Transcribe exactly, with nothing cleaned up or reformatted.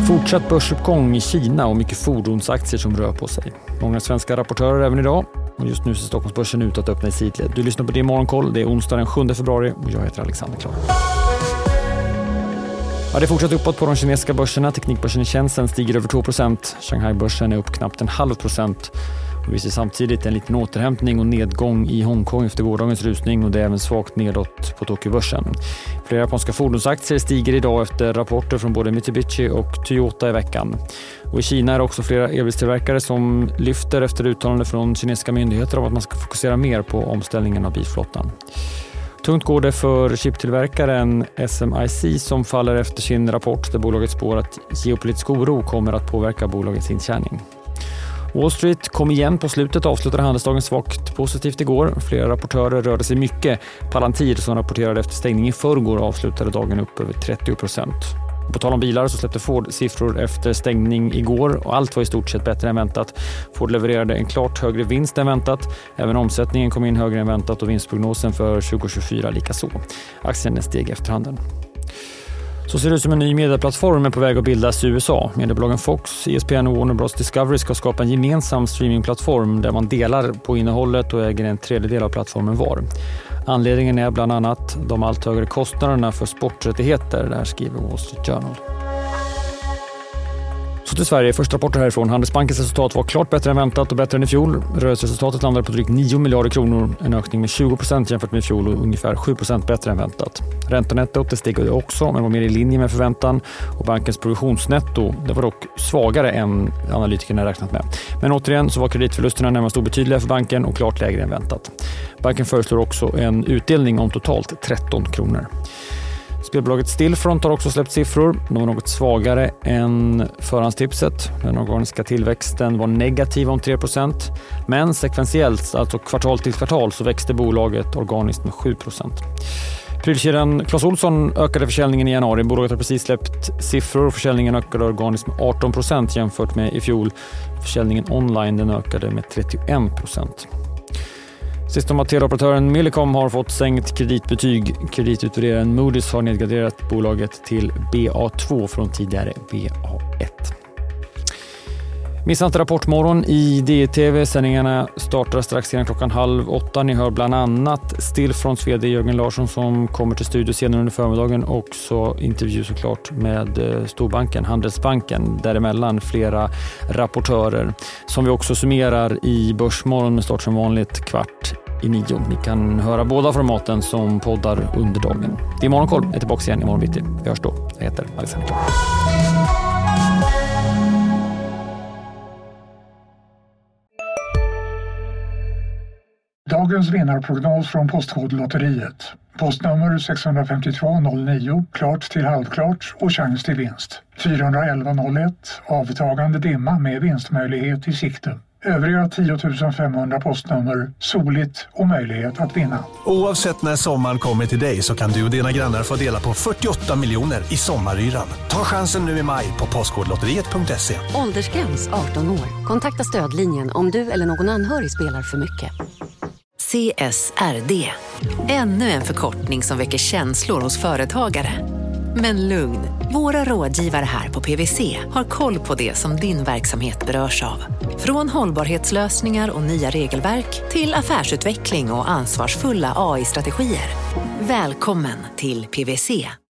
Fortsatt börsuppgång i Kina och mycket fordonsaktier som rör på sig. Många svenska rapportörer även idag. Och just nu ser Stockholmsbörsen ut att öppna i sidled. Du lyssnar på det Morgonkoll. Det är onsdag den sjunde februari och jag heter Alexander Klar. Ja, det fortsätter uppåt på de kinesiska börserna. Teknikbörsen i Shenzhen stiger över två procent. Shanghai-börsen är upp knappt en halv procent. Och vi ser samtidigt en liten återhämtning och nedgång i Hongkong efter gårdagens rusning och det är även svagt nedåt på Tokyo-börsen. Flera japanska fordonsaktier stiger idag efter rapporter från både Mitsubishi och Toyota i veckan. Och i Kina är det också flera elbilstillverkare som lyfter efter uttalande från kinesiska myndigheter om att man ska fokusera mer på omställningen av bilflottan. Tungt går det för chiptillverkaren S M I C som faller efter sin rapport där bolaget spår att geopolitisk oro kommer att påverka bolagets intjäning. Wall Street kom igen på slutet och avslutade handelsdagen svagt positivt igår. Flera rapportörer rörde sig mycket. Palantir som rapporterade efter stängning i förrgår avslutade dagen upp över trettio procent. På tal om bilar så släppte Ford siffror efter stängning igår och allt var i stort sett bättre än väntat. Ford levererade en klart högre vinst än väntat. Även omsättningen kom in högre än väntat och vinstprognosen för tjugo tjugofyra lika så. Aktien steg efter handeln. Så ser det ut som en ny medieplattform är på väg att bildas i U S A. Mediebolagen Fox, E S P N och Warner Bros. Discovery ska skapa en gemensam streamingplattform där man delar på innehållet och äger en tredjedel av plattformen var. Anledningen är bland annat de allt högre kostnaderna för sporträttigheter, där skriver Wall Street Journal. Så till Sverige, första rapporter härifrån. Handelsbankens resultat var klart bättre än väntat och bättre än i fjol. Rörelseresultatet landade på drygt nio miljarder kronor, en ökning med tjugo procent jämfört med i fjol och ungefär sju procent bättre än väntat. Räntenettot steg också, men var mer i linje med förväntan. Och bankens provisionsnetto, det var dock svagare än analytikerna räknat med. Men återigen så var kreditförlusterna närmast obetydliga för banken och klart lägre än väntat. Banken föreslår också en utdelning om totalt tretton kronor. Spelbolaget Stillfront har också släppt siffror. De var något svagare än förhandstipset. Den organiska tillväxten var negativ om tre procent. Men sekventiellt, alltså kvartal till kvartal, så växte bolaget organiskt med sju procent. Prylkedjan Clas Ohlson ökade försäljningen i januari. Bolaget har precis släppt siffror och försäljningen ökade organiskt med arton procent jämfört med i fjol. Försäljningen online den ökade med trettioen procent. Sist om att teleoperatören Millicom har fått sänkt kreditbetyg. Kreditutvärderaren Moody's har nedgraderat bolaget till B A två från tidigare B A ett. Missa inte Rapportmorgon i D T V-sändningarna startar strax innan klockan halv åtta. Ni hör bland annat Stillfronts vd Jörgen Larsson som kommer till studio senare under förmiddagen och så intervju såklart med storbanken Handelsbanken. Däremellan flera rapportörer som vi också summerar i Börsmorgon med start som vanligt kvart i nio. Ni kan höra båda formaten som poddar under dagen. Det är Morgonkoll. Jag är tillbaka igen i morgon bitti. Vi hörs då. Jag heter Alexander Klar. Dagens vinnarprognos från Postkodlotteriet. Postnummer sex fem två noll nio, klart till halvklart och chans till vinst. fyra ett ett noll ett, avtagande dimma med vinstmöjlighet i sikte. Övriga tio tusen femhundra postnummer, soligt och möjlighet att vinna. Oavsett när sommaren kommer till dig så kan du och dina grannar få dela på fyrtioåtta miljoner i sommaryran. Ta chansen nu i maj på postkodlotteriet punkt se. Åldersgräns arton år. Kontakta stödlinjen om du eller någon anhörig spelar för mycket. C S R D. Ännu en förkortning som väcker känslor hos företagare. Men lugn, våra rådgivare här på P W C har koll på det som din verksamhet berörs av. Från hållbarhetslösningar och nya regelverk till affärsutveckling och ansvarsfulla A I-strategier. Välkommen till P W C.